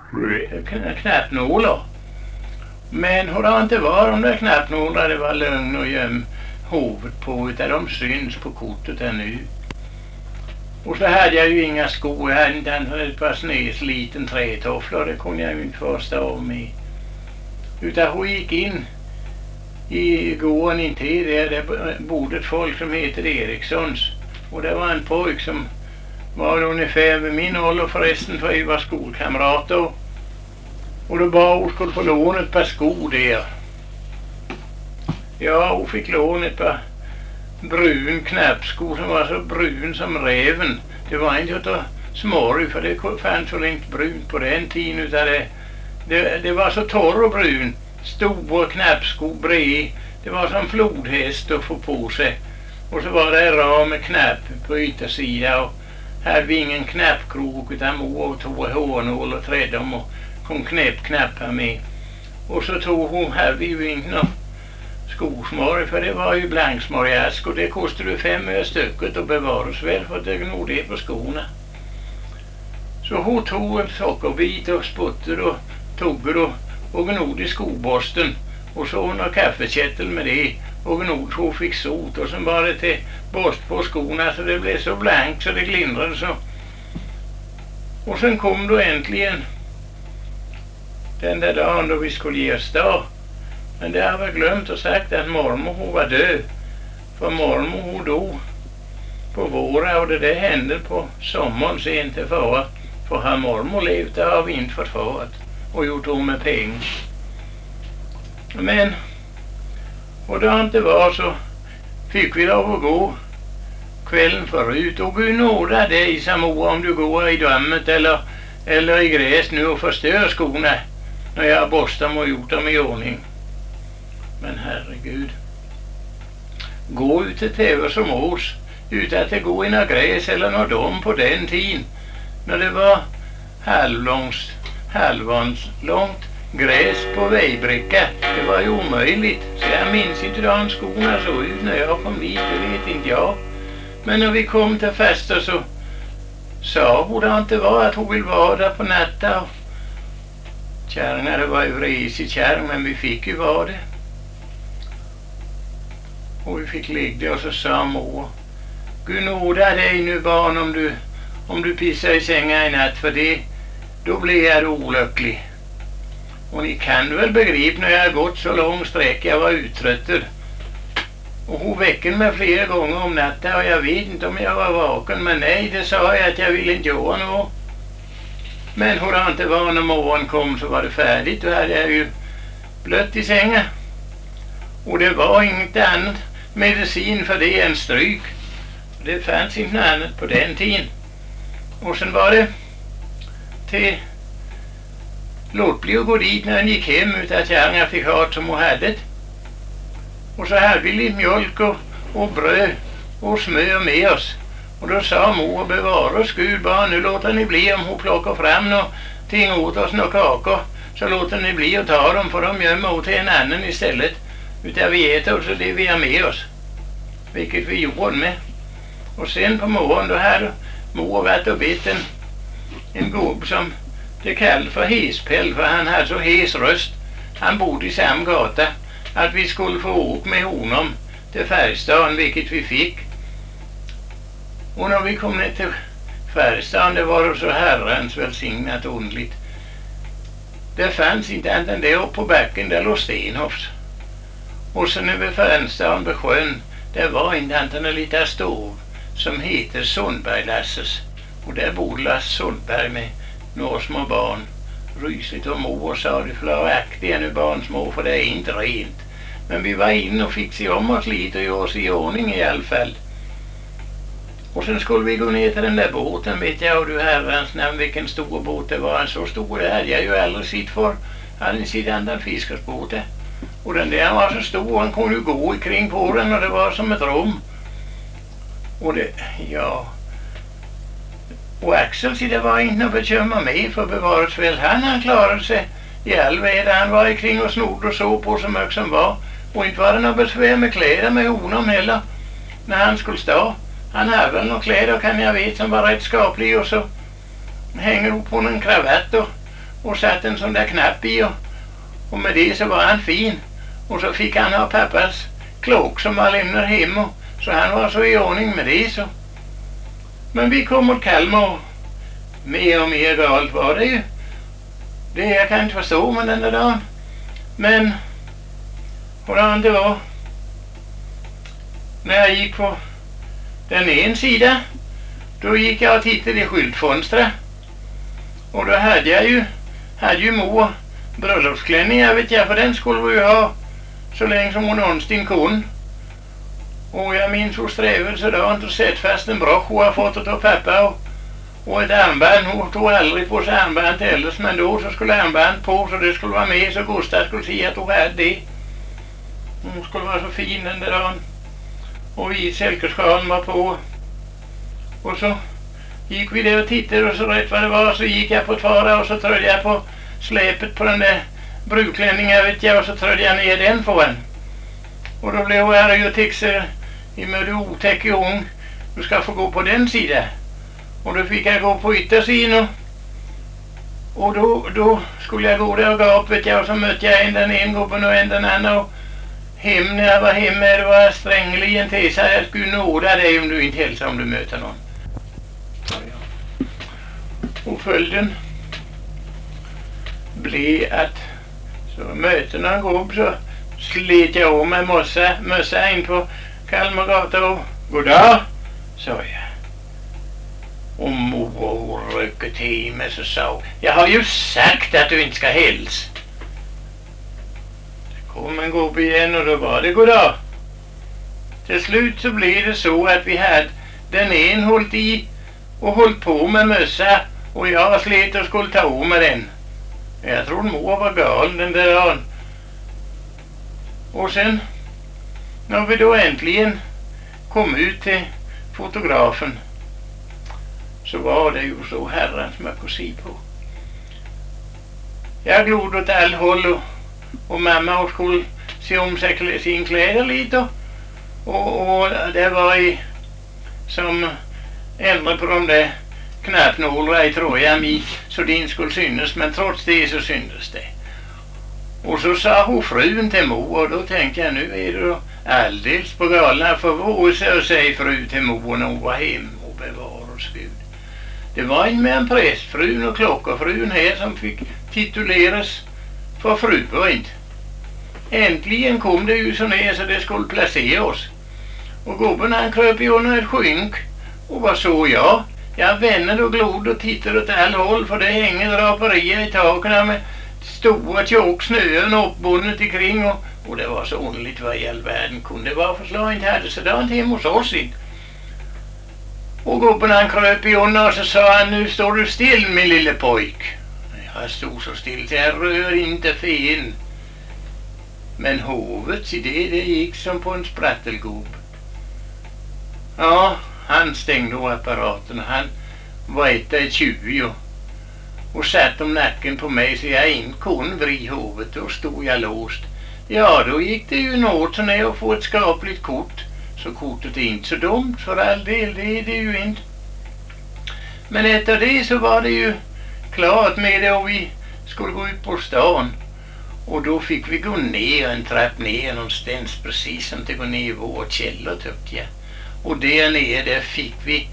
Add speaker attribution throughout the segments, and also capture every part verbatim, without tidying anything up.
Speaker 1: knappnålar. Men hur det inte var de där knappnålar, det var lögn och göm hovet på, utan de syns på kortet här nu. Och så hade jag ju inga skor, jag hade inte ett par snedsliten trätofflor, det kunde jag ju inte första av med. Utan hon gick in i gården intill där det bodde ett folk som heter Erikssons. Och det var en pojk som var ungefär vid min ålder förresten, för vi var skolkamrater. Och då bara hon skulle få låna ett par skor där. Ja, hon fick låna ett par brun knappskor som var så brun som räven. Det var inte utav småru, för det fanns väl inte brunt på den tiden, utan det, det, det var så torr och brun. Stora knappskor bred. Det var som flodhäst att få på sig. Och så var det en ram med knapp på yttersidan, och hade vi ingen knappkrok, utan mor tog hårnål och trädde dem och kom knäpp knappar med. Och så tog hon, hade vi ju inte någon skosmör, för det var ju blanksmörjask, och det kostade ju fem öre stycket och bevaras väl, för det gnod det på skorna. Så hon tog en sockerbit och sputter och tugger och, och gnod i skoborsten, och så hon har kaffekättel med det och gnod så hon fick sot, och sen var det till borst på skorna så det blev så blankt så det glindrade så. Och sen kom då äntligen den där dagen då vi skulle ge oss dag. Men det har jag glömt att sagt att mormor hon var död. För mormor hon dog på våra, och det där hände på sommaren sent till fara. För har mormor levt har vi inte fått farat och gjort om med pengar. Men och då inte var så fick vi lov att gå kvällen förut, och Gud nåda dig som mor om du går i dömet eller, eller i gräs nu och förstör skorna när jag har borstat dem och gjort dem i ordning. Men herregud, gå ut till tv som oss utan att det går i några gräs eller några dom på den tiden när det var halvlångt, halvans långt gräs på vägbricka. Det var ju omöjligt, så jag minns inte hur de skorna såg ut när jag kom dit, det vet inte jag. Men när vi kom till festa så sa hon det inte var att hon vill vara där på natta. Kärringar, det var ju resig kärring, men vi fick ju vara det. Och vi fick ligga och så sa mor, Gud nåda dig nu barn om du, om du pissar i sängen i natt, för det, då blir jag olycklig. Och ni kan väl begripa när jag har gått så lång sträck, jag var uttröttad. Och hon väckte mig flera gånger om natten, och jag vet inte om jag var vaken, men nej, det sa jag att jag ville inte göra något. Men hur det inte var när morgon kom så var det färdigt, då hade jag ju blött i sängen. Och det var inget annat medicin för det än stryk. Det fanns inte något annat på den tiden. Och sen var det till låt bli att gå dit när han gick hem utan att kärringar fick ha som hon hade. Och så hade vi lite mjölk och, och bröd och smör med oss. Och då sa mor, bevara oss Gud barn, nu låter ni bli om hon plockar fram någonting åt oss, några kakor. Så låter ni bli att ta dem, för de gömmer åt en annan istället. Utan vi äter så det vi har med oss. Vilket vi gjorde med. Och sen på morgonen då hade mor varit och bett en, en gob som det kallades för hespell, för han hade så hes röst. Han bodde i samma gata. Att vi skulle få åka med honom till Färjestaden, vilket vi fick. Och när vi kom ner till Färjestaden, det var så herrans välsignat ordentligt. Det fanns inte annat än det upp på backen, där låg Stenhofs. Och sen över Färjestaden vid sjön, det var inte annat än en liten stov som heter Sundberg-Lasses. Och där bodde Lasse Sundberg med några små barn. Rysligt och mor sa det, föraktiga nu barn små, för det är inte rent. Men vi var inne och fick se om oss lite och göra oss i ordning i alla fall. Och sen skulle vi gå ner till den där båten, vet jag, och du herrans namn vilken stor båt det var. En så stor det hade jag ju aldrig sett för. Jag hade inte sett annan fiskersbåt. Och den där var så stor, han kunde ju gå kring på den, och det var som ett rum. Och det, ja... Och Axel, så det var inte något bekymmer med för bevaras väl. Han, han klarade sig i all väder. Han var kring och snodde och så på så mycket som var. Och inte var det något besvär med kläder med honom heller. När han skulle stå. Han hade väl några kläder kan jag vet som var rätt skapliga. Och så hänger upp på en kravatt och, och satt en sån där knapp i och, och med det så var han fin. Och så fick han ha pappas klok som han lämnar hem och, så han var så i ordning med det så. Men vi kom mot Kalmar och mer och mer galt var det ju. Det jag kan inte förstå med den där dagen. Men hur det var när jag gick på den ena sidan, då gick jag och tittade i skyltfönstret. Och då hade jag ju hade ju mor bröllopsklänningar, vet jag, för den skulle vi ju ha så länge som hon någonsin kunde. Och jag minns hur strävelse då inte sett fast en brosch hon har fått av pappa och, och ett armband. Hon tog aldrig på sig armband till äldes, men då så skulle armband på så det skulle vara med så Gustav skulle se att hon hade det. Hon skulle vara så fin den där dagen. Och vi silkeskalen var på. Och så gick vi där och tittade och så rätt vad det var så gick jag på tvara och så trödde jag på släpet på den där brudklänningen, vet jag, och så trödde jag ner den på en. Och då blev jag arg och tyckte i med du otäck ung, du ska få gå på den sidan. Och då fick jag gå på yttersidan och, och då, då skulle jag gå där och gå upp, vet jag, och så mötte jag en den en gubben och en den andra och hem när jag var hemma det var strängligen till sig jag skulle nåda dig om du inte hälsar om du möter någon. Och följden blev att så möter någon gubb så slet jag om med mössa, mössa in på Kalmargata och goddag, sa jag. Och mor röker till mig så sa jag har ju sagt att du inte ska hälsa. Det kom en gubbe igen och då var det goddag. Till slut så blev det så att vi hade den en hållit i och hållit på med mössa och jag slet och skulle ta om med den. Jag trodde mor var galen den där dagen. Och sen när vi då äntligen kom ut till fotografen så var det ju så herrans mycket att se på. Jag glodde åt all håll och, och mamma och skulle se om sig sin kläder lite och, och det var i som äldre på de där knappnålar i tröjan mig så det inte skulle synas, men trots det så syntes det. Och så sa hon frun till mor och då tänkte jag nu är det då alldeles på galna för våse och säga fru till mor när hon var hem och bevara oss Gud. Det var en med en prästfrun och klockarfrun här som fick tituleras för fru och inte. Äntligen kom det ju så ner så det skulle placera oss. Och gubben han kröp ju under ett skynk och vad så jag? Jag vänner och glod och tittade åt all håll för det hänger draperier i taken med stora tjock snöen uppbundet ikring och, och det var så underligt vad i all världen kunde det vara för slag inte hade sådant hemma hos oss inte. Och gubben han kröp i undan och så sa han nu står du still min lille pojk. Jag stod så still så jag rör inte fin. Men hovet i det, det gick som på en sprattelgob. Ja, han stängde av apparaten och han var ett av tjugo och, och satt om nacken på mig så jag inte kunde vri hovet och stod jag låst. Ja, då gick det ju något så när att få ett skapligt kort. Så kortet är inte så dumt för all del, det är det ju inte. Men efter det så var det ju klart med det och vi skulle gå ut på stan. Och då fick vi gå ner en trapp ner någonstans precis som till gå ner i vår källare tyckte jag. Och där nere där fick vi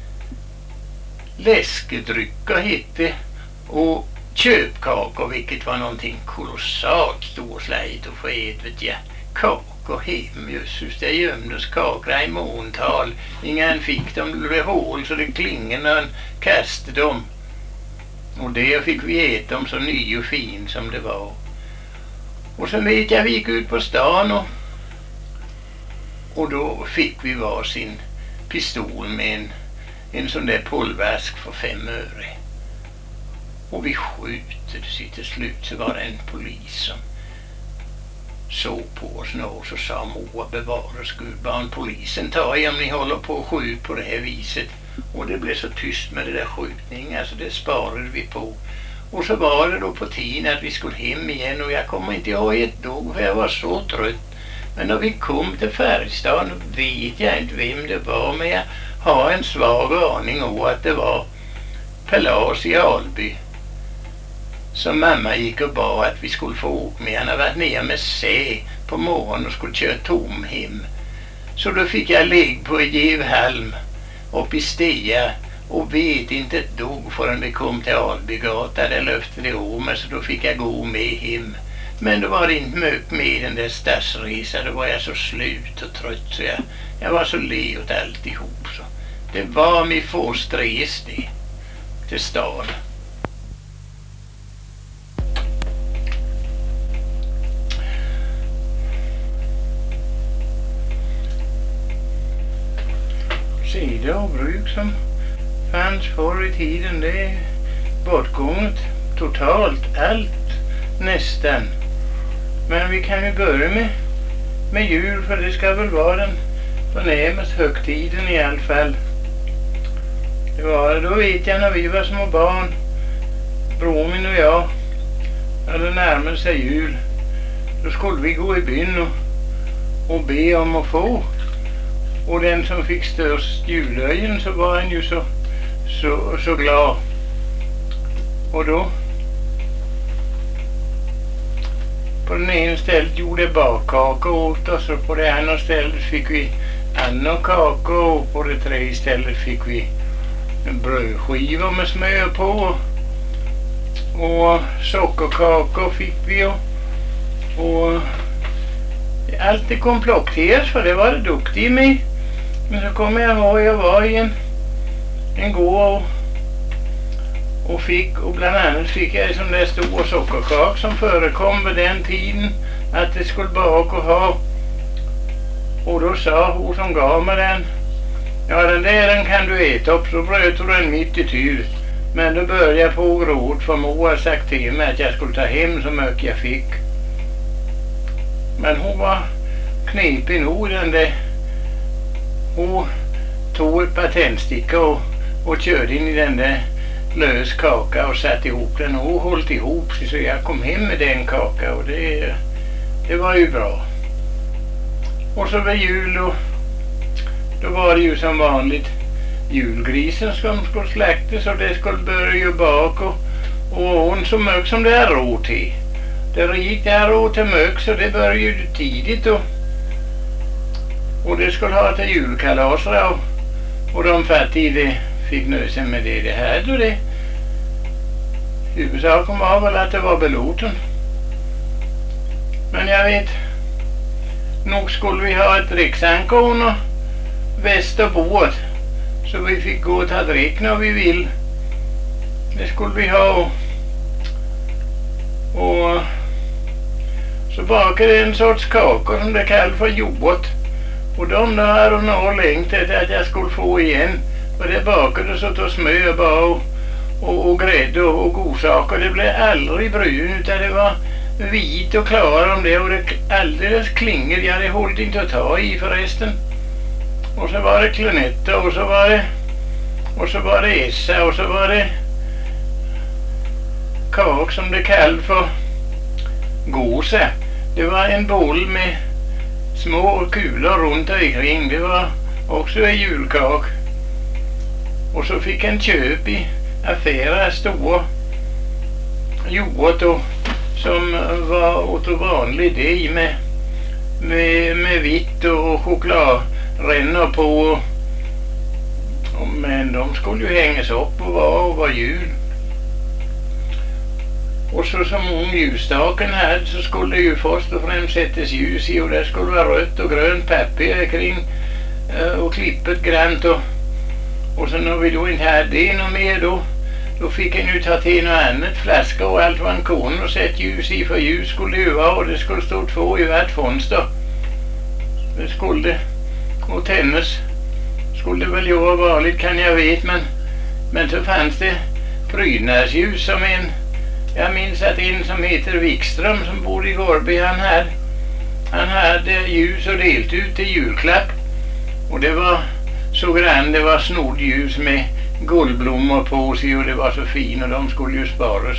Speaker 1: läskedrycker hette och köpkakor vilket var någonting kolossalt storslajt och fet vet jag. Kakor hem just det gömdes kakor i måntal. Ingen fick dem blev hål så det klingade när han kastade dem. Och där fick vi äta dem så ny och fin som det var. Och så vet jag vi gick ut på stan och, och då fick vi varsin pistol med en, en sån där pulverask för fem öre. Och vi skjuter så till slut så var det en polis som såg på oss och så sa mor bevaras Gud barn polisen tar i om ni håller på att skjuta på det här viset. Och det blev så tyst med det där skjutningen alltså det sparade vi på. Och så var det då på tiden att vi skulle hem igen och jag kommer inte ihåg ett dugg för jag var så trött. Men när vi kom till Färjestad vet jag inte vem det var men jag har en svag aning om att det var Pelas i Alby Så mamma gick och bad att vi skulle få åka med. Han hade varit nere med sig på morgonen och skulle köra tom hem. Så då fick jag ligga på Gevhalm uppe i Stia och vet inte ett dugg förrän vi kom till Albygata där löfte det om mig, så då fick jag gå med hem. Men då var det inte mycket med den där stadsresa, då var jag så slut och trött så jag, jag var så le åt alltihop. Så det var min första res det, till stan. Sida och bruk som fanns förr i tiden, det är bortgånget totalt, allt nästan. Men vi kan ju börja med, med jul, för det ska väl vara den förnämast högtiden i alla fall. Det var, då vet jag när vi var små barn, bror min och jag, när det närmade sig jul, då skulle vi gå i byn och, och be om att få. Och den som fick störst julöjen, så var han ju så, så, så glad. Och då på den ena stället gjorde bakkaka åt oss, och på det andra stället fick vi andra kakor, och på det tredje stället fick vi en brödskiva med smör på, och sockerkakor fick vi, och, och allt det kom plockteras, för det var det duktig med. Men så kommer jag ihåg, jag var i en, en gård och, och fick, och bland annat fick jag en sån där stor sockerkak som förekom vid den tiden att det skulle baka och ha. Och då sa hon som gav mig den, ja den där den kan du äta upp, så bröt hon den mitt i tur. Men då började jag på gråt, för mor hade sagt till mig att jag skulle ta hem så mycket jag fick. Men hon var knepig nog, den där. Hon tog ett par tändstickor och, och körde in i den där lös kaka och satte ihop den, och hon höll ihop sig, så jag kom hem med den kaka, och det, det var ju bra. Och så var jul, och då var det ju som vanligt julgrisen som skulle slaktas, och det skulle börja ju bak, och, och hon så mycket som det är råd till. Det gick där råd till mycket, så det började ju tidigt, och, och det skulle ha till julkalas, och, och de fattiga fick nöja med det det här och det. Huvudsaken var väl att det var belåten. Men jag vet, nog skulle vi ha ett dricksankon och väst och båt, så vi fick gå och ta drick när vi vill. Det skulle vi ha, och, och så bakade en sorts kakor som det kallas för jord. Och de där har hon nog längtat att jag skulle få igen. För det bakade så till smör bara, och, och, och grädde och, och godsaker. Det blev aldrig brun, utan det var vit och klar om det. Och det alldeles klinger. Jag hade hållit inte att ta i förresten. Och så var det klunetter, och så var det och så var det essa, och så var det kak som det kallas för gåsa. Det var en boll med små kulor runt omkring. Det var också en julkak. Och så fick en köp i affärer stora jord och som var åt vanlig deg med, med, med vitt och chokladrännor på. Och, men de skulle ju hängas upp och vara och var jul. Och så som om ljusstaken hade, så skulle det ju först och främst sättas ljus i, och det skulle vara rött och grönt papper kring och klippet grant, och, och så när vi då inte hade det något mer, då, då fick en ju ta till något annat, flaska och allt vad en kon och sätta ljus i, för ljus skulle ju vara, och det skulle stå två i vart fönster. Det skulle, och tennis skulle det väl ju vara vanligt, kan jag vet, men, men så fanns det prydnadsljus som en, jag minns att en som heter Wikström som bor i Gårby, han hade, han hade ljus och delt ut till julklapp. Och det var så grann, det var snodd ljus med guldblommor på sig, och det var så fin, och de skulle ju sparas.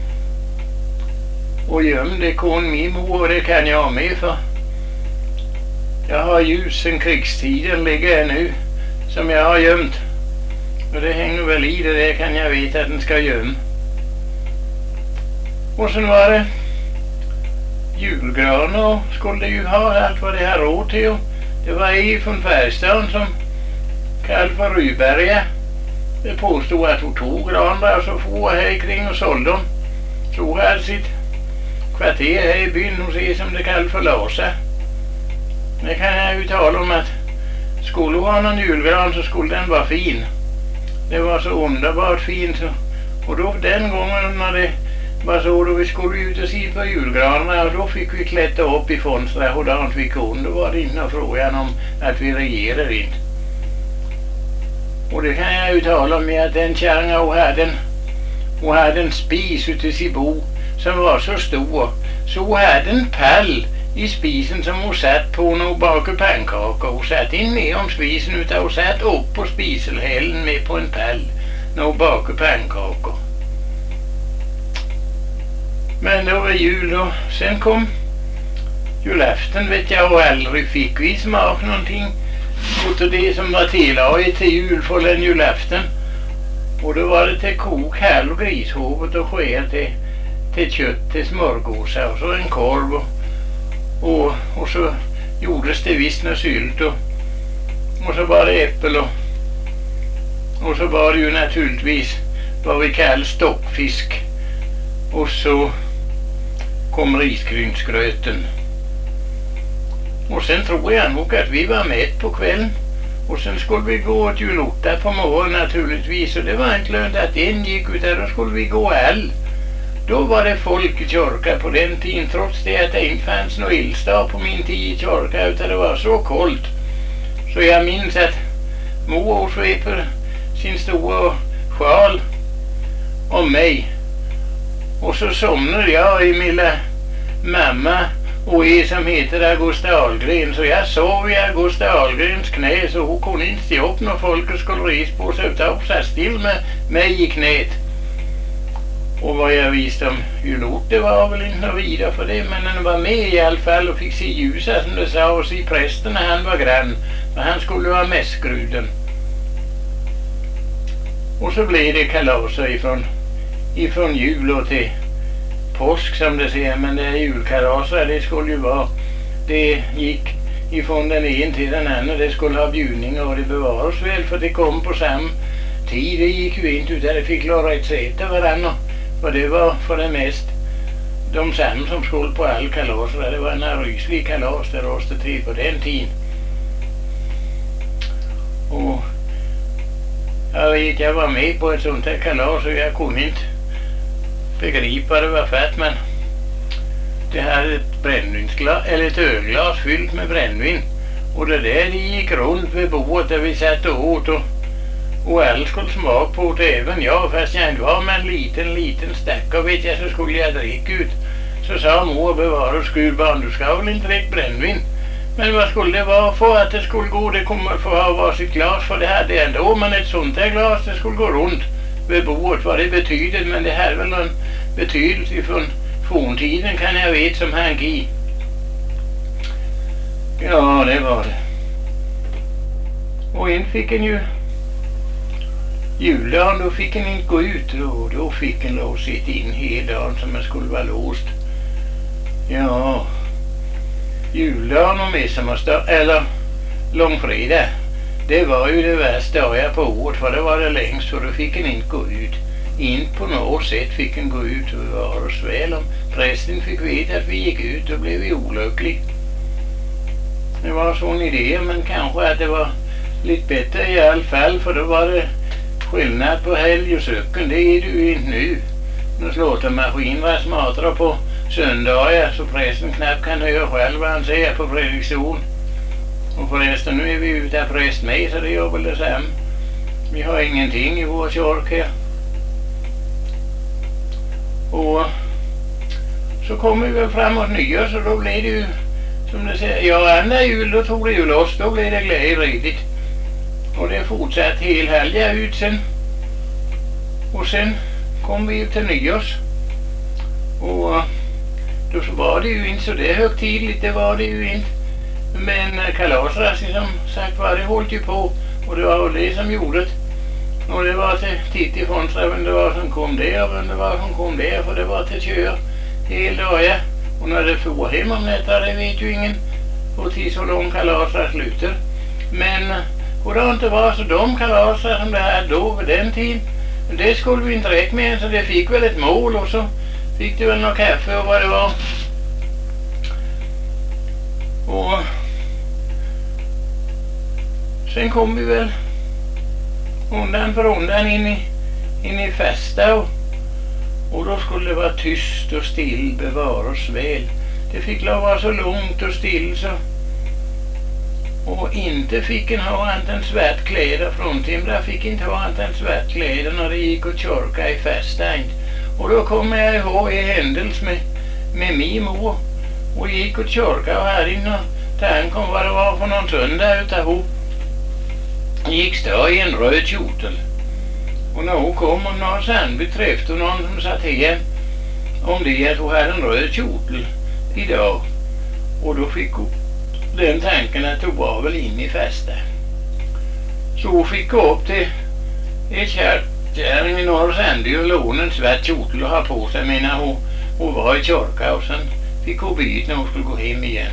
Speaker 1: Och gömde kon min mor, och det kan jag med, för jag har ljus sen krigstiden ligger jag nu som jag har gömt. Och det hänger väl i det, det kan jag veta att den ska gömma. Och sen var det julgran och skulle ju ha allt vad det har råd till. Och det var en från Färjestad som kallade för Ryberga. Det påstod att hon tog granar och så får här kring och sålde dem. Så hon hade sitt kvarter här i byn hos er som det kallas för Lasa. Det kan jag ju tala om att skulle hon ha någon julgran så skulle den vara fin. Det var så underbart fint. Så. Och då den gången när det var så då vi skulle ut och se på julgranarna och då fick vi klättra upp i fönstret och då vi kunde. Då var det inte någon frågan om att vi regerar inte. Och det kan jag ju tala om med att den kärringen hon hade en, hon hade en spis ute i sin bo som var så stor. Så hon hade en pall i spisen som hon satt på när hon bakade pannkakor. Hon satt in med om spisen utan hon satt upp på spiselhällen med på en pall när hon bakade pannkakor. Men det var jul och sen kom julafton vet jag och aldrig fick vi smak någonting mot det som var tillaget till jul för den julafton. Och då var det till kok, halv och grishovet och skär till, till kött, till smörgåsar och så en korv och, och, och så gjordes det visst något sylt och, och så var det äppel och, och så var det ju naturligtvis vad vi kallar stockfisk och så kom risgrynsgröten. Och sen tror jag nog att vi var med på kvällen. Och sen skulle vi gå åt julotta på morgonen naturligtvis. Och det var inte lönt att en gick utan då skulle vi gå all. Då var det folk i kyrka på den tiden. Trots det att det inte fanns någon eldstad på min tid i kyrka. Utan det var så kollt. Så jag minns att mor sveper sin stora sjal om mig. Och så somnade jag i min mamma och er som heter Augusta Ahlgren. Så jag sov i Augusta Ahlgrens knä så hon kunde inte stå upp när folk skulle resa på sig utan hon satt still med mig i knät. Och vad jag visste om julot det var väl inte något vidare för det. Men han var med i alla fall och fick se ljusa som det sa och se prästen när han var grann. För han skulle vara mässgruden. Och så blev det kalaser ifrån ifrån jul och till påsk som det ser, men det är julkalaser det skulle ju vara. Det gick ifrån den ena till den andra, det skulle ha bjudningar och det bevaras väl för det kom på samma tid. Det gick ju inte utan det fick klara ett sätt varandra. För det var för det mest de samma som skulle på all kalaser. Det var en ryslig kalas där rostade till på den tiden. Och jag vet, jag var med på ett sånt här kalas och jag kunde inte begripa det var fett, men det hade ett brännvinsglas eller ett ölglas fyllt med brännvin och det där det gick runt vid bordet där vi satt och åt och, och alla skulle smaka på det, även jag fast jag inte var med en liten liten stack och vet jag så skulle jag dricka ut. Så sa mor bevara skurbarn, du ska väl inte dricka brännvin. Men vad skulle det vara för att det skulle gå? Det kommer få ha varsitt glas för det hade ändå, men ett sånt här glas det skulle gå runt vid bordet vad det betyder, men det här väl en betydelse från forntiden kan jag vet som han i. Ja, det var det. Och en fick en ju juldagen, då fick en inte gå ut och då fick en lov sitta in hela dagen som en skulle vara låst. Ja, juldagen och midsommardag eller långfredag, det var ju det värsta dagen på året för det var det längst så då fick en inte gå ut. Inte på något sätt fick en gå ut och vi var oss väl. Om prästen fick veta att vi gick ut då blev vi olyckliga. Det var en sån idé men kanske att det var lite bättre i alla fall för då var det skillnad på helg och söken. Det är det ju inte nu. Nu slåter maskinerna smartare på söndagar så prästen knappt kan höra själv vad han säger på prediktion. Och förresten nu är vi utan präst med så det gör väl detsamma. Vi har ingenting i vår kyrka. Och så kommer vi väl framåt nyår så då blir det ju som det säger, ja andra jul då tog det ju loss, då blir det glädje riktigt. Och det fortsatt hel helga ut sen. Och sen kom vi ju till nyårs. Och då så var det ju inte så det högtidligt, det var det ju inte. Men kalasrassen som sagt var det hållt ju på och det var det som gjorde det. Och det var till titt ifrån sig vem det var som kom där och vem det var som kom där för det var till kör. hela dagen. Och när det får hem om detta, det vet ju ingen. Och till så lång kalasar slutar. Men hur det inte var så de kalasar som det här då vid den tiden. Det skulle vi inte räkna med, så det fick väl ett mål och så fick det väl något kaffe och vad det var. Och sen kom vi väl undan för undan in i, in i festa och, och då skulle det vara tyst och still, bevaras väl. Det fick lov vara så lugnt och still så. Och inte fick en ha annat än svärtkläder från Timra, fick inte ha annat än svärtkläder när det gick och kyrka i festa. Och då kommer jag ihåg i händelse med, med min mor och gick och kyrka och här inne tanken om vad det var för någon söndag utav hon gick stå i en röd kjortel. Och när hon kom och när sen beträffade någon som satt här om det att hon hade en röd kjortel idag. Och då fick hon den tanken att hon var väl in i festa. Så hon fick gå upp till ett kärt kärring i Norrsändi och låna en svart kjortel och ha på sig medan hon, hon var i kyrka och sen fick hon byta när hon skulle gå hem igen.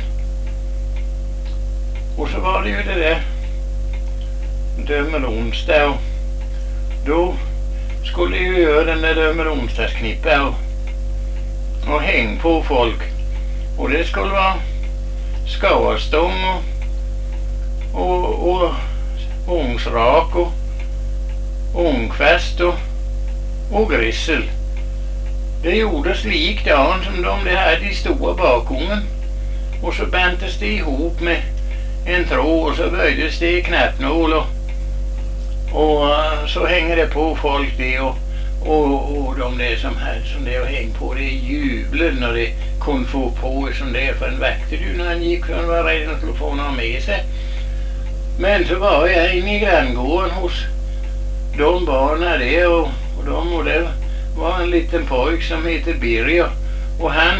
Speaker 1: Och så var det ju det där dömer onsdag och då skulle jag ju göra den där dömer onsdagsknippa och, och häng på folk. Och det skulle vara skarstång och, och, och ångsrak och ångfäst och, och grissel. Det gjordes likadant som de det hade i stora bakugnen. Och så bäntes det ihop med en tråd och så böjdes det i knappnål och, och så hänger det på folk det och, och, och de där som hade som det och häng på det jublar när det kunde få på som det för en väckte ju när han gick för han var rädd att skulle få någon med sig. Men så var jag inne i granngården hos de barnen det och, och de och det var en liten pojk som heter Birger och han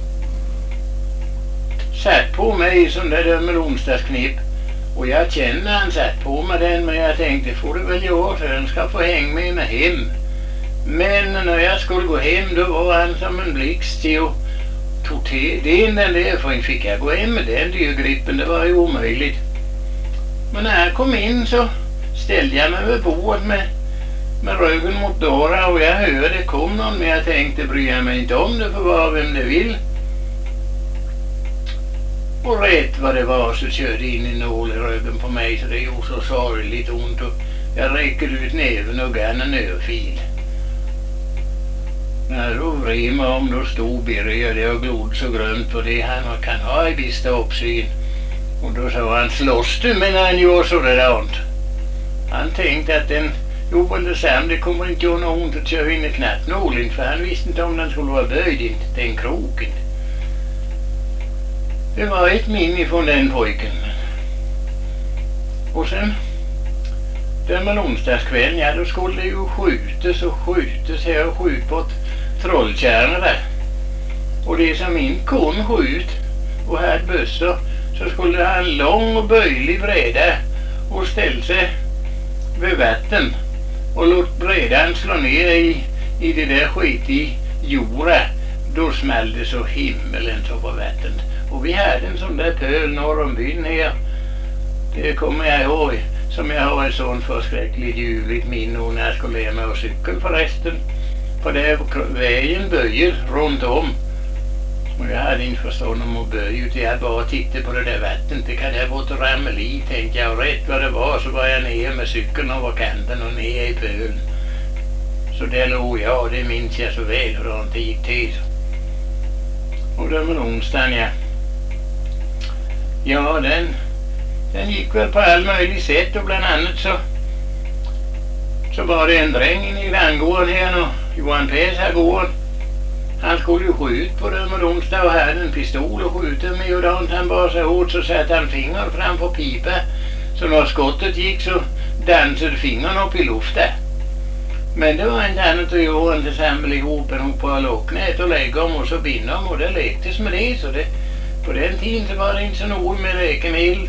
Speaker 1: satt på mig som det där med onsdagsknipp och jag kände han satt på mig den men jag tänkte får det väl göra så den ska få hänga med mig hem. Men när jag skulle gå hem då var han som en blixt till och tog till den där för fick jag gå hem med den dyrgrippen, det var ju omöjligt. Men när jag kom in så ställde jag mig vid bordet med, med ryggen mot dörren och jag hörde det kom någon men jag tänkte bryr jag mig inte om det för var vem det vill. Och rätt vad det var så körde in en nål i ryggen på mig så det gjorde så sorgligt ont och jag räckte ut näven och gav en örfil. När då vred mig om då stod Birger det och glod så grönt på det han kan ha i bista uppsyn. Och då sa han slåss du men han gör så det där ont. Han tänkte att den jo väl detsamma det kommer inte göra något ont att köra in i knappnålen för han visste inte om den skulle vara böjd in den kroken. Det var ett minne från den pojken. Och sen den med onsdagskvällen, ja då skulle det ju skjutas och skjutas här och skjut på trollkärnor där. Och det som inte kunde skjut och hade bössor så skulle han en lång och böjlig bräda och ställa sig vid vatten och låt brädan slå ner i, i det där skit i jorda. Då smällde det så himmelen så på vatten. Och vi hade en sån där pöl norr om byn här. Det kommer jag ihåg. Som jag har ett sånt förskräckligt ljuvligt minne när jag skulle lära mig att cykel förresten. För där vägen böjer runt om. Och jag hade inte förstått om att böja utan jag bara tittade på det där vattnet. Det kan jag bort ramla i tänkte jag. Och rätt vad det var så var jag ner med cykeln över kanten och ner i pölen. Så där låg jag och det minns jag så väl hur det inte gick till. Och det var onsdagen ja. Ja den, den gick väl på all möjlig sätt och bland annat så så var det en dräng in i granngården här och Johan Pers här gården. Han skulle ju skjuta på dem och onsdag och hade en pistol och skjuta med och då han bara så hårt så satte han fingrar framför pipa. Så när skottet gick så dansade fingrarna upp i luften. Men det var inte annat att göra än att samla ihop en hop på locknät och lägga dem och så binda dem och det lektes med det. Så det, på den tiden så var det inte så nog med läkemedel.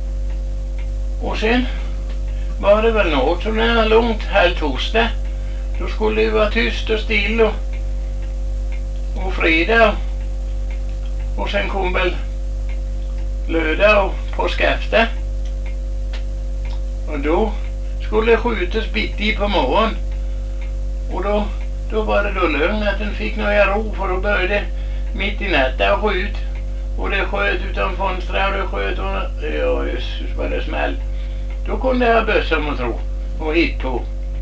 Speaker 1: Och sen var det väl något som var långt halv torsdag då skulle det vara tyst och still och, och fredag. Och sen kom väl lördag och påskafton. Och då skulle det skjutas bitti på morgon. Och då, då var det då lugn att den fick några ro, för då började mitt i natten att skjut. Och det sköt utan fönstret och det sköt och ja, just vad det smäll. Då kunde jag bössa mot ro och hit på.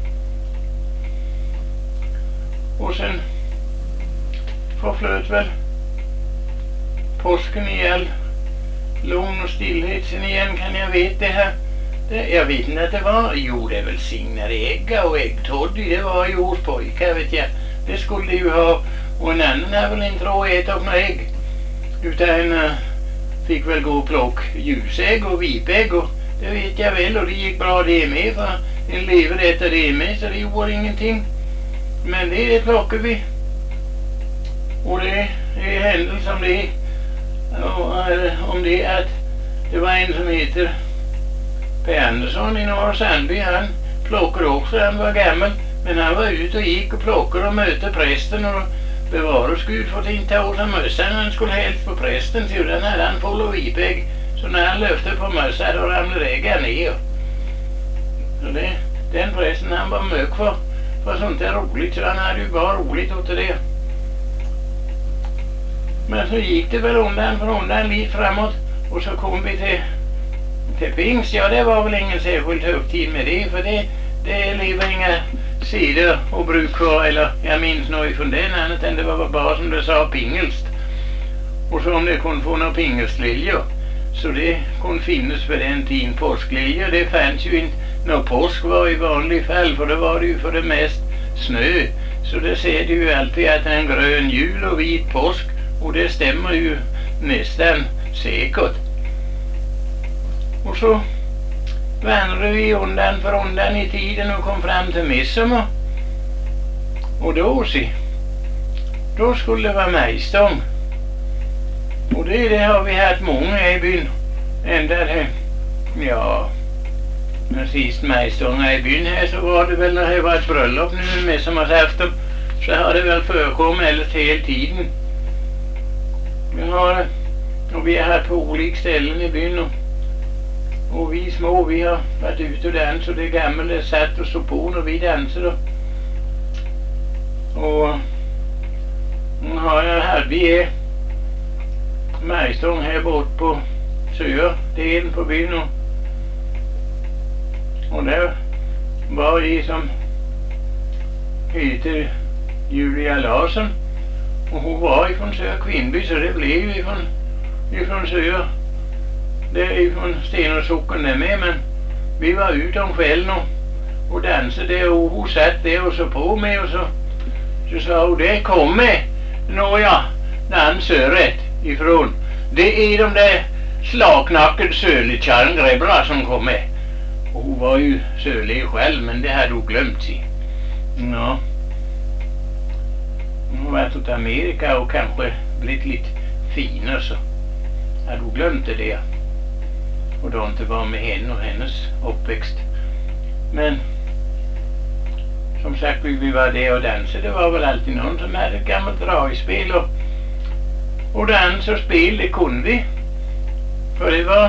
Speaker 1: Och sen förflöt väl påsken igen. Lugn och stillhet sen igen, kan jag veta det här. Det, jag vet inte att det var, jo det är väl signade ägg och äggtoddy, det var ju hos pojkar vet jag. Det skulle ju ha, och en annan har väl inte råd att äta upp några ägg. Utan uh, fick väl gå och plocka ljusägg och vipägg och det vet jag väl, och det gick bra det med, för en lever äter det med, så det gjorde ingenting. Men det, det plockar vi. Och det är händelse om det, och, uh, om det att det var en som heter Per Andersson i Norra Sandby, han plockade också, han var gammal, men han var ute och gick och plockade och mötte prästen och bevaras Gud för att inte ha sig mössan, han skulle helst på prästen, så den hade han full av vipägg, så när han löfte på mössan då ramlade äggen ner. Så det, den prästen han var mök för, för sånt där roligt, så han hade ju bara roligt åt det. Men så gick det väl undan för undan lite framåt, och så kom vi till till pingst. Ja, det var väl ingen särskild högtid med det, för det, det lever inga sidor och bruk för, eller jag minns nog från den annat än det var bara som det sa pingelst. Och så om det kunde få några pingelsliljor, så det kunde finnas för den tiden påskliljor. Det fanns ju inte, när påsk var i vanlig fall, för det var det ju för det mest snö. Så det ser du ju alltid att en grön jul och vit påsk, och det stämmer ju nästan säkert. Och så vandrade vi undan för undan i tiden och kom fram till midsommar. Och då se, då skulle det vara majstång. Och det, det har vi haft många i byn. Ända det, ja, när sist majstånga i byn här så var det väl när det var ett bröllop nu med midsommarafton. Så har det väl förekommit eller hela tiden. Vi har, och vi har haft på olika ställen i byn. Och Och vi små, vi har varit ute och dans, och det gamla satt och så på när vi dansade. Och nu har jag här, vi är majstång här bort på söderdelen på byn. Och, och där var vi som heter Julia Larsson. Och hon var ifrån Söder Kvinnby, så det blev ju ifrån, ifrån Söder. Det är ifrån Sten och Socken där med, men vi var ute om kvällen och, och dansade, och hon satt där och så på med, och så, så sa hon, det kommer nåja dansöret ifrån. Det är de där slagnackade sölikärngrabbarna som kommer. Och hon var ju sölig själv, men det hade hon glömt sig. Ja. Hon har varit åt Amerika och kanske blivit lite finare, så hade hon glömt det. Och då inte var med henne och hennes uppväxt. Men som sagt, vi var där och dansade. Det var väl alltid någon som hade ett gammalt dragspel. Och, och dans och spel, det kunde vi. För det var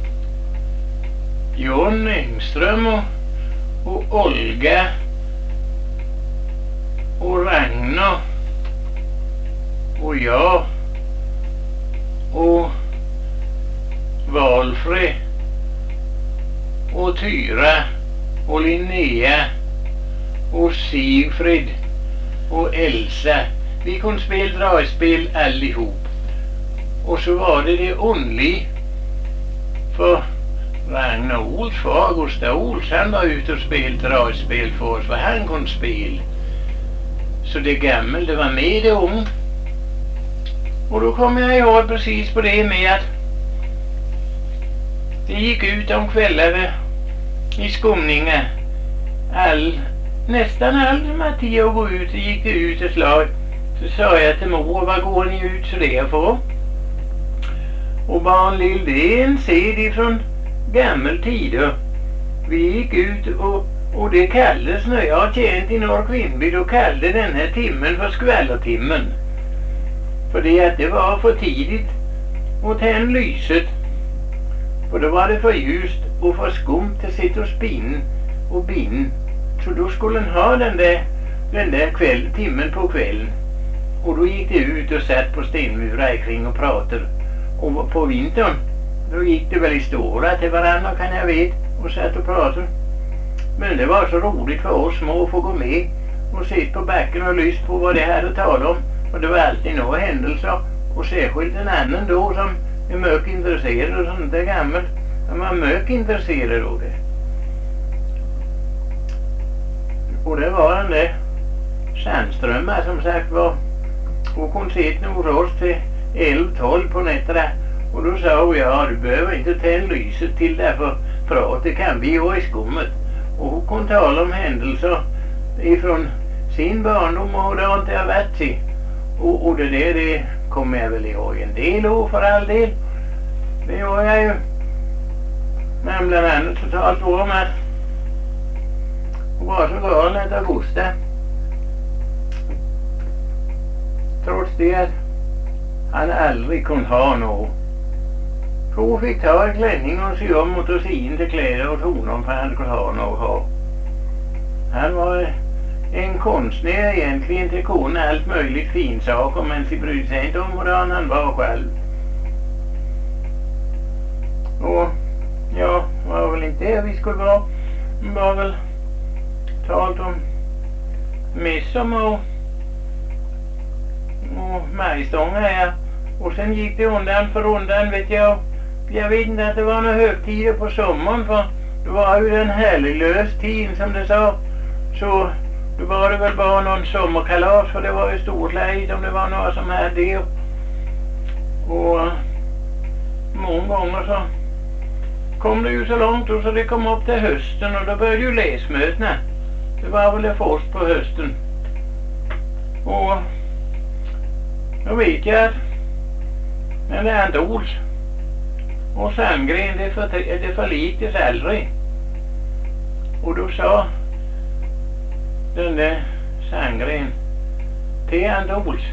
Speaker 1: John Engström och, och Olga och Ragnar och jag och Valfred och Tyra och Linnea och Sigfrid och Elsa. Vi kunde spela dragspel allihop. Och så var det det only för Ragnar Ols far, Gustav Ols, han var ute och spelade dragspel för oss, för han kunde spela. Så det gamla, det var med det ung. Och då kom jag ihåg precis på det med att det gick ut om kvällar i Skomninga. All, nästan all Mattia gå ut, det gick det ut ett slag. Så sa jag till mor, vad går ni ut så det för? Och barn lill, det är en sed ifrån gammal tider. Vi gick ut och Och det kallades, när jag har tjänt i Norr Kvinnby, då kallade den här timmen för skvällertimmen. För det att det var för tidigt att tända lyset. För då var det för ljust och för skumt att sitta och spinn och bin. Så då skulle den ha den där, den där kväll, timmen på kvällen. Och då gick det ut och satt på stenmurar kring och pratade. Och på vintern, då gick det väl i stora till varandra, kan jag vet, och satt och pratade. Men det var så roligt för oss små att få gå med och sitta på backen och lyssna på vad det hade att tala om. Och det var alltid några händelser, och särskilt en annan då som är mycket intresserad och sånt där gammalt. Han var mycket intresserad av det. Och det var den där Sandströmmar som sagt var. Och hon sitter hos oss till elva tolv på nätterna. Och då sa hon, ja, du behöver inte tända lyset till därför prat, det kan vi göra i skummet. Och hon kunde tala om händelser ifrån sin barndom och det har inte jag varit i. Och, och det där, det kommer jag väl ihåg en del år för all del. Det gör jag ju. Men bland annat så talat om att hon var så galen att Augusta, trots det att han aldrig kunde ha något. Så hon fick ta en klänning och sy om och sy in till kläder åt honom för att han kunde ha något att ha. Han var en konstnär egentligen till kon allt möjligt finsaker, men sig brydde sig inte om hur han var själv. Och ja, var väl inte det vi skulle vara. Det var väl talat om midsommar och, och majstångar här. Och sen gick det undan för undan, vet jag. Jag vet inte att det var några högtider på sommaren, för det var ju den härliglös tiden som det sa. Så då var det väl bara någon sommarkalas, för det var ju storslejt om det var några som hade det. Och många gånger så kom det ju så långt och så det kom upp till hösten och då började ju läsmötena. Det var väl det först på hösten. Och då vet jag att när det är inte Ols och Sandgren, det, för, det förlites aldrig. Och då sa den där Sandgren till Anders Ols,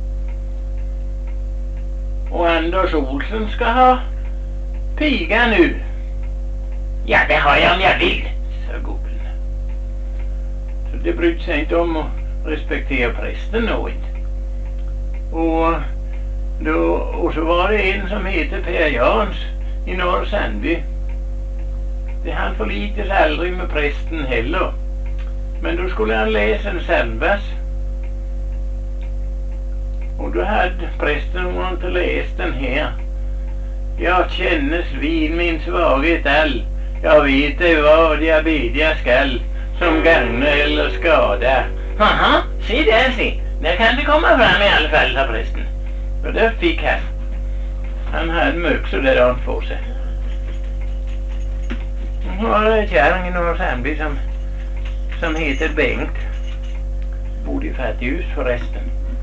Speaker 1: och Anders Olsen ska ha piga nu. Ja, det har jag om jag vill, sa gubben. Så det brydde sig inte om att respektera prästen något. Och då, och så var det en som heter Per Jans i Norr Sandby. Det han förlites aldrig med prästen heller. Men då skulle han läsa en psalmvers. Och då hade prästen hon inte läst den här. Jag kännes vid min svaghet all. Jag vet det vad jag bedja skall, som gagna eller skada. Aha, se där, se. Där kan det komma fram i alla fall, sa prästen. Och där fick han. Han hade mycket sådär på sig. Nu var det kärring i Norr Sandby som, som heter Bengt. Bodde i fattighus förresten.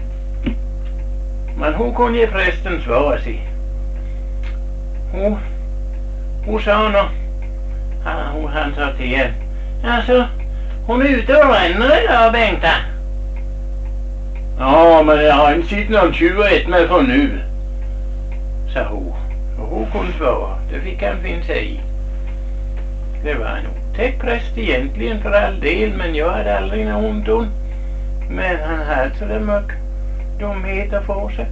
Speaker 1: Men hon kunde ge prästen svar sig. Hon, hon sa nå, han, hon, han sa till er, alltså, hon är ute och ränner idag, Bengta. Ja, men jag har inte sett någon tjugoett med för nu, sa hon. Och hon kunde svara, det fick han finna sig i. Det var en otäck präst egentligen för all del, men jag hade aldrig något ont om. Men han hade så där mycket dumheter för sig.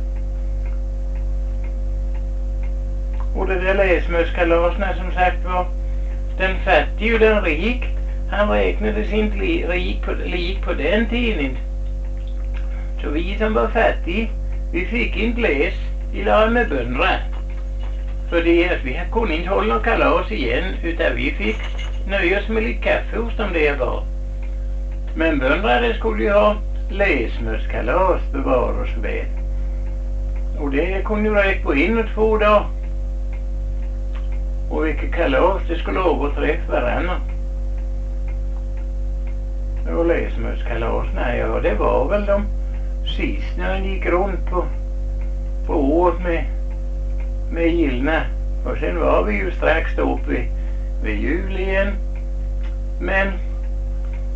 Speaker 1: Och det där läsmöskalaserna som sagt var, den fattig och den rik, han räknade sin rik på, lik på den tiden. Så vi som var fattig, vi fick inte läs i lag med böndra. För det att vi kunde inte hålla någon kalas igen, utan vi fick nöja oss med lite kaffe hos dem det var. Men böndra, det skulle ju ha läsmöskalas, bevara oss väl. Och det kunde ju räcka på in och två dagar. Och vilket kalas det skulle överträffa varandra. Och läsmöskalas, nej, ja, det var väl de sist när han gick runt på, på året med, med gillna. Och sen var vi ju strax då upp vid, vid jul igen. Men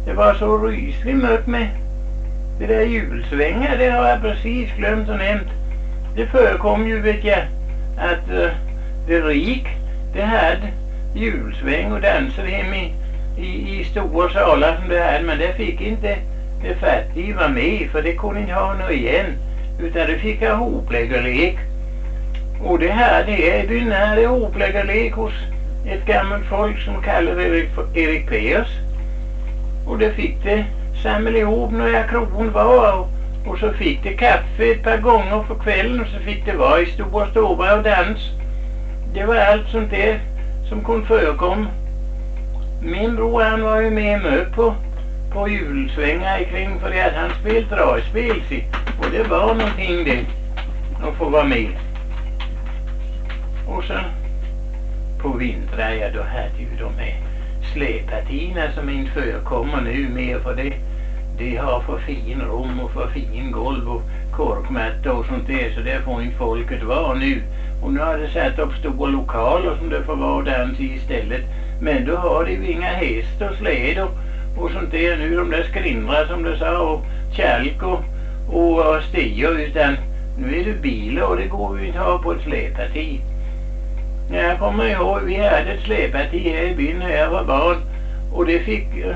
Speaker 1: det var så rysligt mörkt med det där julsvängar, det har jag precis glömt och nämnt. Det förekom ju, vet jag, att uh, det rik, det hade julsväng och danser hem i, i, i stora salar som det hade, men det fick inte det fattiga vara med, för det kunde inte ha något igen, utan det fick ha hopläggarlek. Och det här, det är byn här, det är hopläggarlek hos ett gammalt folk som kallar Erik, Erik Peers. Och det fick det samla ihop några kronor var, och, och så fick det kaffe ett par gånger för kvällen, och så fick det vara i stora stora och dans. Det var allt sånt där som kunde förekomma. Min bror, han var ju med mig på, på julsvängar kring, för att han spelade dragspel, och det var någonting det att få vara med. Och så på vintrar, ja, då hade ju de här släpartierna som inte förekommer nu mer, för det, det har för fin rum och för fin golv och korkmatta och sånt där, så det får inte folket vara nu. Och nu har det satt upp stora lokaler som det får vara dans i istället. Men då har de ju inga häst och släd och, och sånt där nu, de där skrindrar som det sa, och kälk och, och stiger, utan nu är det bilar, och det går ju inte att ha på ett släparti. Jag kommer ihåg, vi hade ett släparti här i byn när jag var barn, och det fick uh,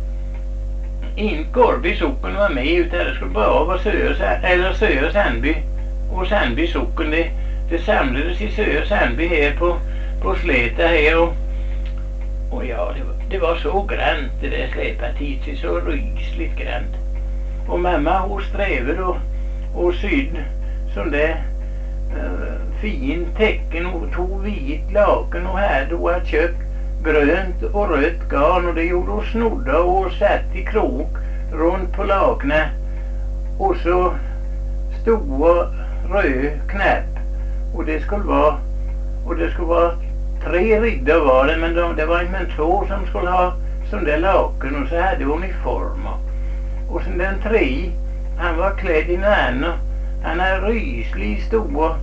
Speaker 1: inte Gorby socken var med, utan det skulle bara vara Söre, eller Söre Sandby. Och Sandby socken, det, det samlades i Söre Sandby här på, på släta här, och, och ja, det var, det var så grant det där släpartiet, så rysligt grant. Och mamma, hon strävade och, och sydde sån där uh, fin tecken och tog vit laken och hade och hade köpt grönt och rött garn, och det gjorde och snodda och satt i krok runt på lakna, och så stora röd knapp, och det skulle vara och det skulle vara tre riddar var det, men de, det var inte men två som skulle ha sån där laken, och så hade uniformer. Och sen den tre, han var klädd i nanna, han hade ryslig stor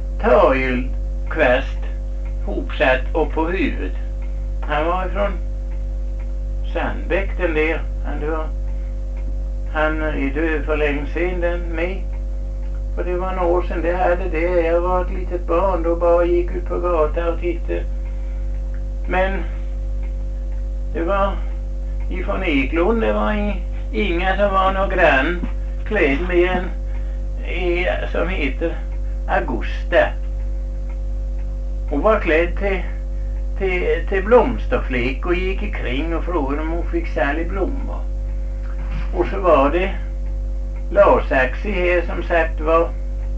Speaker 1: tagelkvast hopsatt upp på huvudet. Han var ifrån Sandbäck, den där. Han, var, han är död för länge sedan, den med. För det var några år sedan det hade det. Jag var ett litet barn då, bara gick ut på gatan och tittade. Men det var ifrån Eklund, det var i, inga som var någon grann klädd med en i, som heter Augusta. Hon var klädd till till, till blomsterfläck och gick ikring och frågade om hon fick särlig blommor. Och så var det Lars-Axi här som sagt var,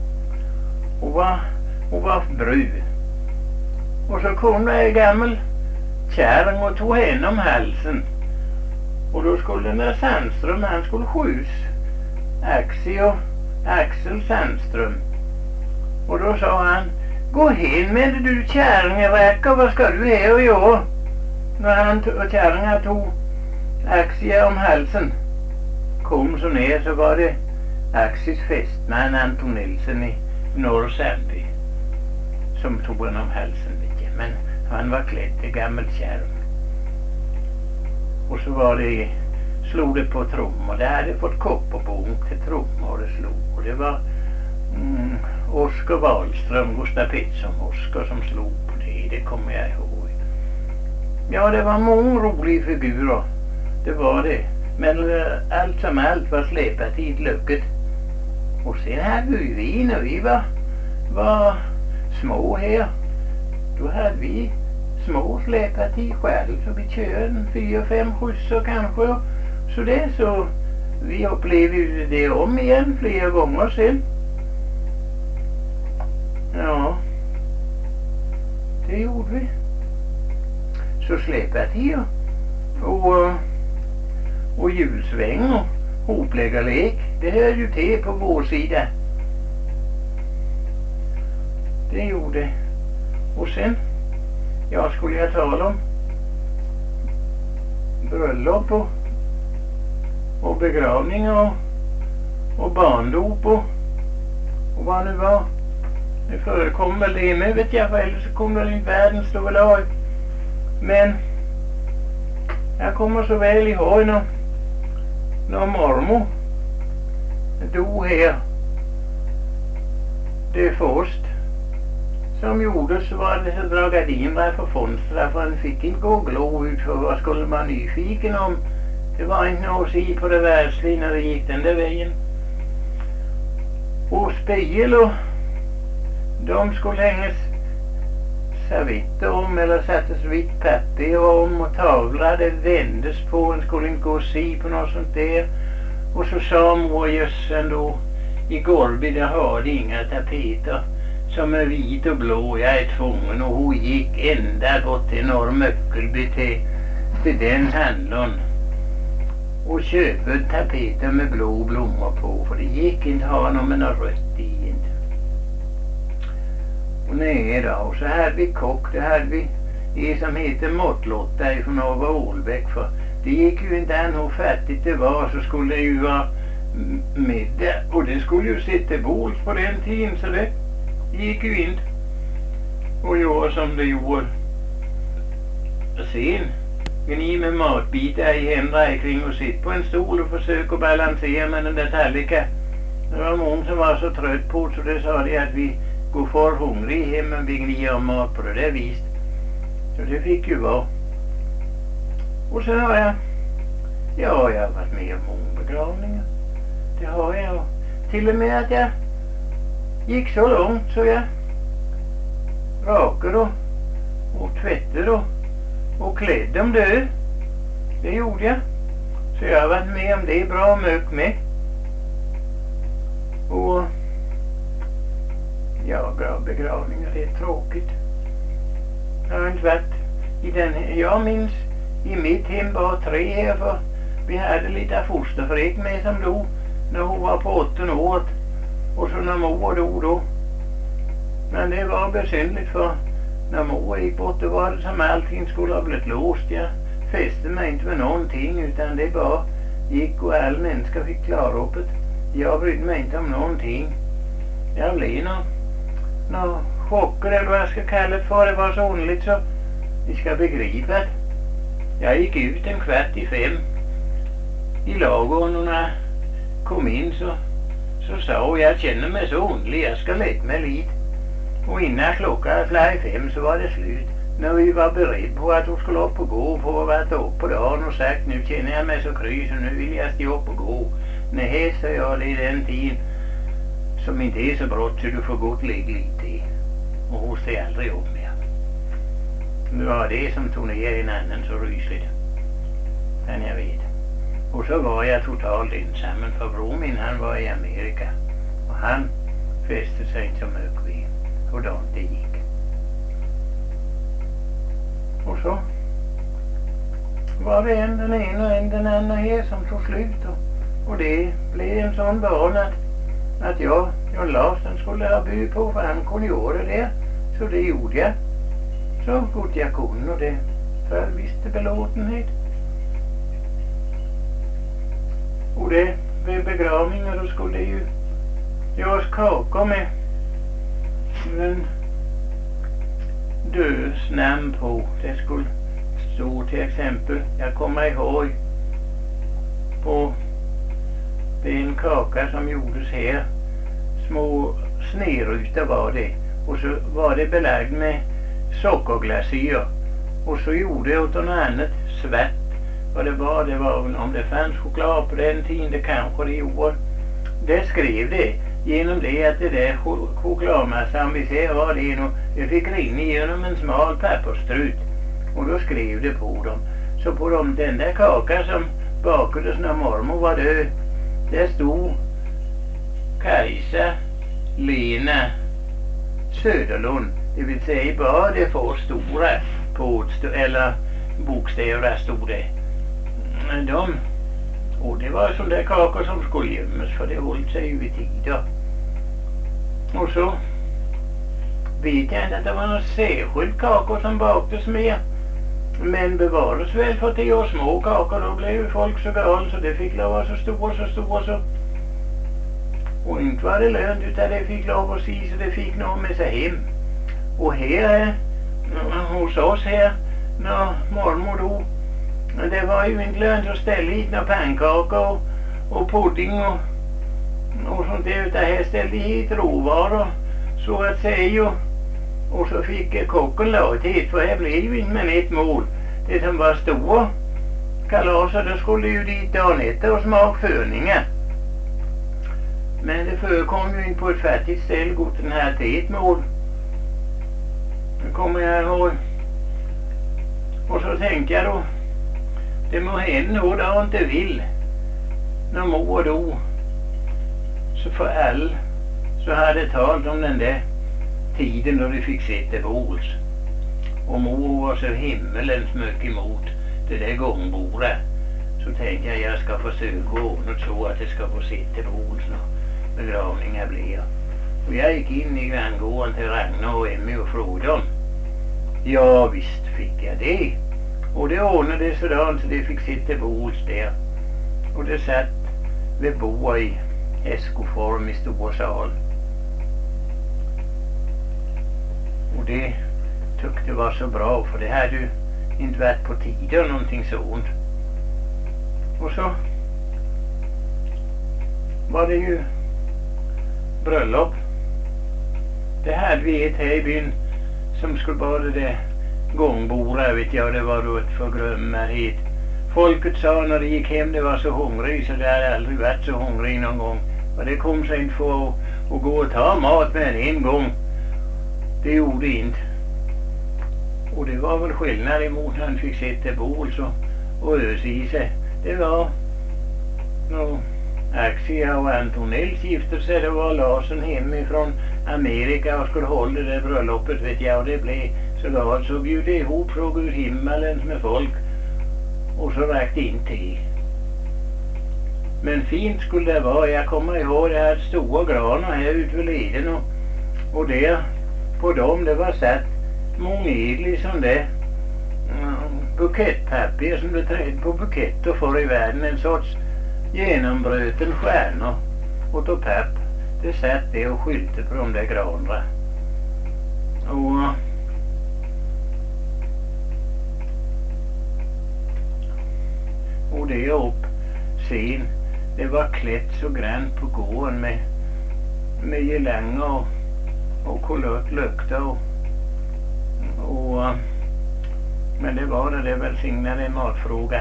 Speaker 1: hon var, hon var brud. Och så kom det en gammal kärring och tog henne om halsen. Och då skulle den där Sandström, han skulle skjuts. Axi och Axel Sandström. Och då sa han: gå hem med du kärringeräcker, vad ska du här och göra? När han och kärringen tog Axi om halsen, kom så ner, så var det Axis fästman Anton Nilsson i Norr Sandby som tog honom om halsen, vet jag. Men han var klädd till gammal kärring. Och så var det, slog det på trummor. Det hade fått kopperbonk till trummor och det slog. Och det var mm, Oskar Wahlström, Gustaf Pettersson Oskar som slog på det, det kommer jag ihåg. Ja, det var många roliga figurer, det var det. Men uh, allt som allt var släpat i ett löcket. Och sen hade vi vi, när vi var, var små här, då hade vi små släpat i själv, så vi körde en fyra, fem skjutsar kanske. Så det så, vi upplevde det om igen flera gånger sen. Ja, det gjorde vi. Så släpat i och, och julsväng och hopläggarlek, det hör ju till på vår sida. Det gjorde. Och sen, jag skulle jag tala om bröllop och, och begravning och, och barndop och, och vad nu var. Det förekom väl det med, vet jag, för ellers så kom väl inte världen stå väl av. Men jag kommer så väl ihåg nå, när mormor dog här, det först som gjordes var det att dra gardiner för fönstret, för han fick inte gå glå ut, för vad skulle man nyfiken om? Det var inte något si på det världsliga när det gick den där vägen. Och spegel och de skulle hängas servietter om eller sättas vitt papper om, och tavlar det vändes på, en skulle inte gå och se på något sånt där. Och så sa mor just ändå i golvet, där hade inga tapeter som är vit och blå, jag är tvungen, och hon gick ända bort till Norrmöckelby till, till den handlaren och köpte tapeter med blå blommor på, för det gick inte ha någon med något rött i inte. Och nej då, och så hade vi kock, det hade vi det som heter Måttlotta ifrån Norra Ålbäck, för det gick ju inte an hur fattigt det var, så skulle det ju vara middag, och det skulle ju sitta bord på den tiden, så det gick ju inte och göra som det gjorde. Sen gni med matbitar i händerna kring och sitta på en stol och försöka balansera med den där tallriken. Det var många som var så trött på, så det sa de att vi går för hungrig i hemmen, vi gnier mat på det där vist. Så det fick ju vara. Och så har jag, ja, jag har varit med om många begravningar. Det har jag. Till och med att jag gick så långt så jag rakade och, och tvättade och, och klädde dem död. Det gjorde jag. Så jag har varit med om det bra mycket med. Och ja, begravningar, det är tråkigt. Jag har inte varit i den, jag minns i mitt hem var tre här, för vi hade lite fosterfrek med som dog när hon var på åtton år, och så när mor dog då. Men det var besynligt, för när mor gick bort det var det som allting skulle ha blivit låst. Jag fäste mig inte med någonting, utan det bara gick och all människa fick klara upp det. Jag brydde mig inte om någonting. Jag blev någon, någon chocker eller vad jag ska kalla det för. Det var så underligt så ni ska begripa att jag gick ut en kvart i fem i lagen, och när jag kom in så, så sa jag, jag känner mig så underlig, jag ska lägga mig lite. Och innan klockan flera fem så var det slut. När vi var beredda på att hon skulle upp och gå, på att vara upp på dagen och sagt, nu känner jag mig så kry så nu vill jag stå upp och gå. Nej, så jag, det är den tiden som inte är så brått så du får gott ligga lite i. Och hon ser aldrig upp mer. Det var det som tog ner en annan så rysligt. Men jag vet. Och så var jag totalt ensam, men för bror min, han var i Amerika. Och han fäste sig inte så mycket vid hur det gick. Och så var det en den ena och en den andra här som tog slut. Och, och det blev en sån bana att, att jag, John Larsson, skulle ha by på, för han kunde göra det. Så det gjorde jag. Så gott jag kunde, och det för visste belåtenhet. Och det vid begravningar då skulle det ju göras kakor med en döds namn på. Det skulle stå till exempel, jag kommer ihåg på en kaka som gjordes här, små snerutor var det, och så var det belagd med sockerglasyr, och så gjorde jag åt något annat svart vad det var. Det var om det fanns choklad på den tiden, det kanske det gjorde. Det skrev det genom det att det där chokladmassan vi ser var det nog, det fick rinna genom en smal papperstrut, och då skrev det på dem. Så på dem, den där kaka som bakades när mormor var död, där stod Kajsa Lena Söderlund. Det vill säga bara det för stora på eller bokstäver stod det. De, och det var sådana där kakor som skulle gömmas, för det hållit sig ju vid tider. Och så vet jag inte att det var några särskilt kakor som baktes med. Men bevarades väl för tio år små kakor, då blev ju folk så gal så det fick lov att vara så stora så stora så. Och inte var det lönt, utan det fick lov att se så det fick någon med sig hem. Och här hos oss här när mormor dog, det var ju inte lönt att ställa hit några pannkakor och, och pudding och, och sånt där. Utan här ställde hit råvaror så att säga. Och så fick kocken lag hit, för här blev ju inte med ett mål. Det som var stora kalaser, då skulle ju dit dagen efter och smakförningar. Men det förekom ju inte på ett fattigt ställe gott den här till ett mål. Nu kommer jag ihåg. Och så tänkte jag då, det må hända något jag inte vill. När mor då, så för all, så hade talat om den där tiden då de fick sitta båls. Och mor var så himmelens mycket emot det där gångbordet. Så tänkte jag jag ska försöka ordna så att det ska få sitta båls när begravningar blir. Och jag gick in i granngården till Ragnar och Emmy och frågade dem. Ja visst fick jag det. Och det ordnade sådant så det fick sitta båls där. Och det satt vid boa i eskoform i stor sal. Och det tyckte var så bra, för det hade ju inte varit på tiden någonting sånt. Och så var det ju bröllop. Det hade vi ett här i byn som skulle vara det där gångbora, vet jag, det var då ett förgrömmar hit. Folket sa när det gick hem det var så hungrig så det hade aldrig varit så hungrig någon gång. Och det kom sig inte för att, att gå och ta mat med en gång. Det gjorde inte. Och det var väl skillnad emot när han fick sitta båls och, och ös i sig. Det var no, Axia och Antonell gifte sig. Det var Larsen hemifrån Amerika och skulle hålla det bröllopet, vet jag. Och det blev så galt så bjöd ihop från ur himmelen med folk. Och så räckte in till. Men fint skulle det vara. Jag kommer ihåg det här stora granar här ute vid leden. Och, och där på dem det var satt mångedlig sån där um, bukettpapper som du trädde på buketter för i världen. En sorts genombröten stjärna och då papp. Det satt det och skylte på de där granerna. Och Och det upp sen, det var klätt så grant på gården med, med gelanger och, och kolört lukta och, och men det var det, det välsignade matfråga.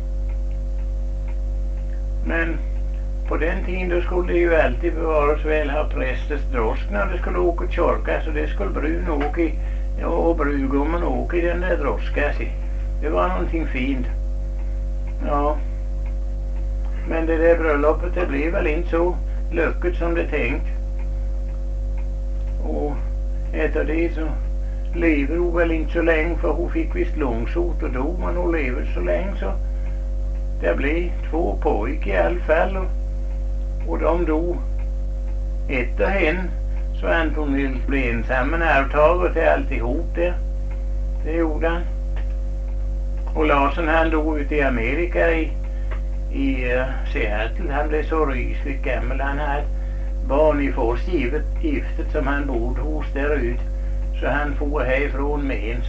Speaker 1: Men på den tiden då skulle det ju alltid bevaras väl ha prästens drosk när det skulle åka till kyrka, så det skulle brun åka i, och brudgummen åka i den där droska. Det var någonting fint. Ja, men det där bröllopet det blev väl inte så lyckat som det tänkt. Och efter det så lever hon väl inte så länge, för hon fick visst långsot och dog, men hon lever så länge så det blev två pojkar i alla fall och, och de dog efter henne, så Antonell blev ensam en arvtagare till alltihop det. Det gjorde han. Och Larsen han dog ute i Amerika i, i uh, Seattle. Han blev så rysligt gammal. Han hade barn i först givet giftet som han bodde hos där ut. Så han får härifrån med ens.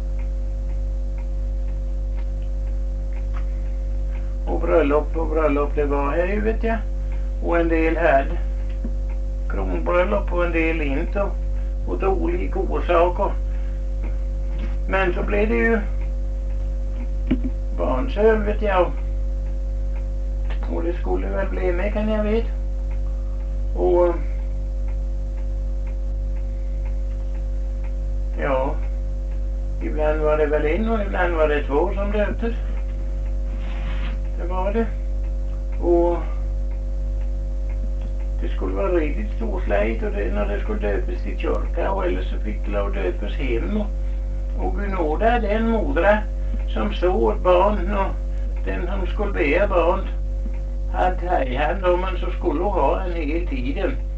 Speaker 1: Och bröllop och bröllop det var här vet jag. Och en del hade kronbröllop och en del inte. Och det olika orsaker. Men så blev det ju barnsöv vet jag. Och det skulle väl bli med kan jag vet. Och ja, ibland var det väl en och ibland var det två som döptes. Det var det. Och det skulle vara riktigt storslejt och det, när det skulle döpas till kyrka, och eller så fick det lov döpas hem. Och, och Gunåda den modra som såg åt barn och den som skulle be barn hade hand om en, så skulle hon ha en hel tiden.